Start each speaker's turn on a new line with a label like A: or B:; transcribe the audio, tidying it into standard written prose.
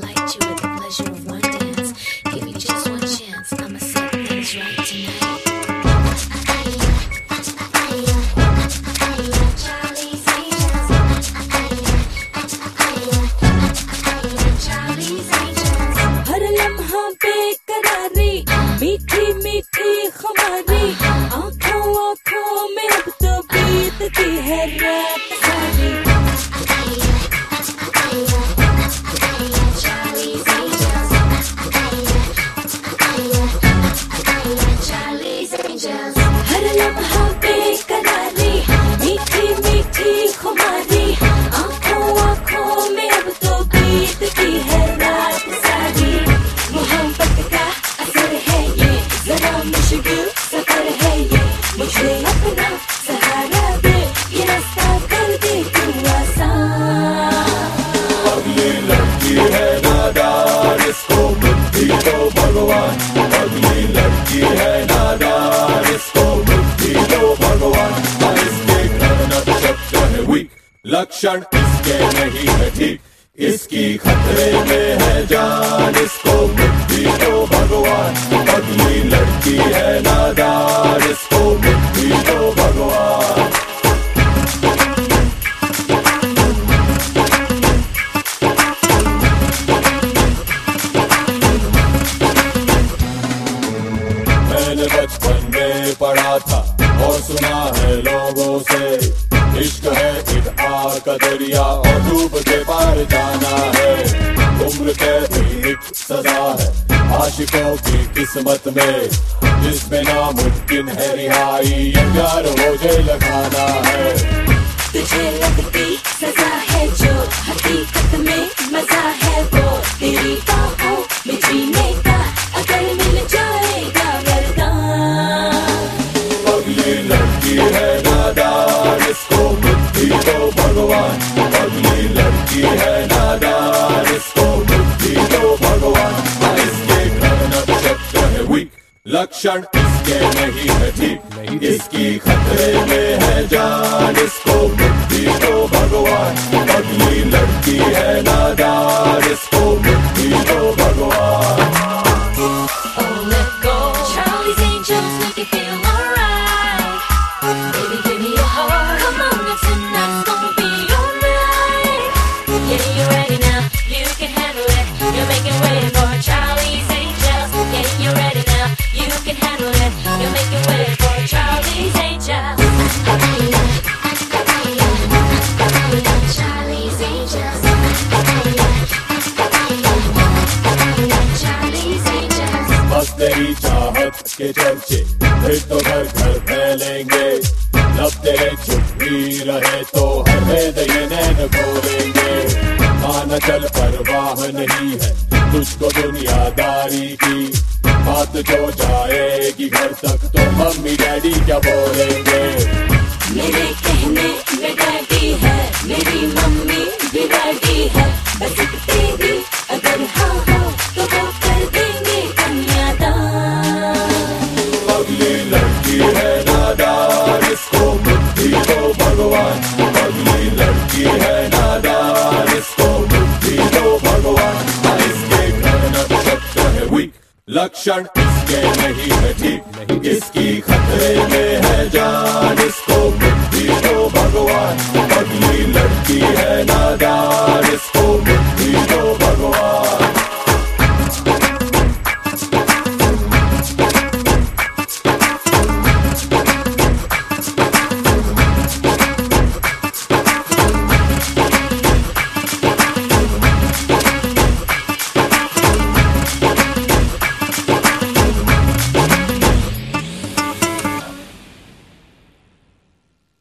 A: delight you with the pleasure of one dance. Give me just one chance, I'ma set things right tonight. Charlie's Angels. Charlie's Angels.
B: हर लम्हा बेकरारी, मीठी मीठी खुमारी, आँखों आँखों में अब तो बीतती है रात सारी।
A: Charlie's Angels. Charlie's Angels.
B: हर लम्हा बेकरारी, मीठी मीठी खुमारी, आँखों आँखों में अब तो बीतती है रात सारी। मोहब्बत का असर है ये, जरा मुश्किल सफर है ये, मुझे अपना सहारा दे, ये रास्ता कर दे तू आसान।
C: अगली लड़की है नादान, इसको बुद्धि दो भगवान। अगली लड़की है नादान, इसको बुद्धि दो भगवान। इसके करना शब्द है वीक, लक्षण इसके नहीं है ठीक, इसकी खतरे में है जान, इसको बुद्धि दो भगवान। अगली लड़की है नादान, इसको बुद्धि दो भगवान। मैंने बचपन में पढ़ा था और सुना है लोगों से, इश्क है एक आग का दरिया और डूब के पार जाना है। उम्र कैद ही एक सजा है आशिकों की किस्मत में, जिसमें नामुमकिन है रिहाई, ये प्यार हो जेल लगाना है।
B: तुझे लगती सजा है जो हकीकत में मजा है वो, तेरी बाहों में जीने का अगर मिल जाएगा वरदान।
C: अगली लड़की है नादान, इसको बुद्धि दो भगवान। अगली लड़की है नादान, इसको बुद्धि दो भगवान। इसके करना शब्द है वीक, लक्षण इसके नहीं है ठीक, इसकी खतरे में है जान, इसको बुद्धि दो भगवान। अगली लड़की है नादान, इसको बुद्धि दो भगवान।
A: Oh, let go. Charlie's Angels make you feel alright. Baby, give me your heart. Come on, now tonight's gonna be your night. Yeah, you're ready now. You can handle it. You're making way for Charlie's Angels. Yeah, you're ready now. You can handle it. You're making way for Charlie's Angels. Charlie's Angels. Charlie's Angels.
C: बस तेरी चाहत के चर्चे फिर तो घर घर फैलेंगे, लब तेरे चुप ही रहे तो हर वेद ये नैन खोलेंगे। माना चल परवाह नहीं है तुझको दुनियादारी की, बात जो जाएगी घर तक तो मम्मी डैडी क्या बोलेंगे।
B: मेरे कहने में डैडी है, मेरी मम्मी भी डैडी है, बस एक तेरी अगर हाँ हो तो वो कर देंगे कन्यादान।
C: अगली लड़की है नादान, इसको बुद्धि दो भगवान। अगली लड़की है नादान, इसको बुद्धि दो भगवान। इसके करना शब्द है वीक, लक्षण इसके नहीं है ठीक, इसकी खतरे में है जान, इसको बुद्धि दो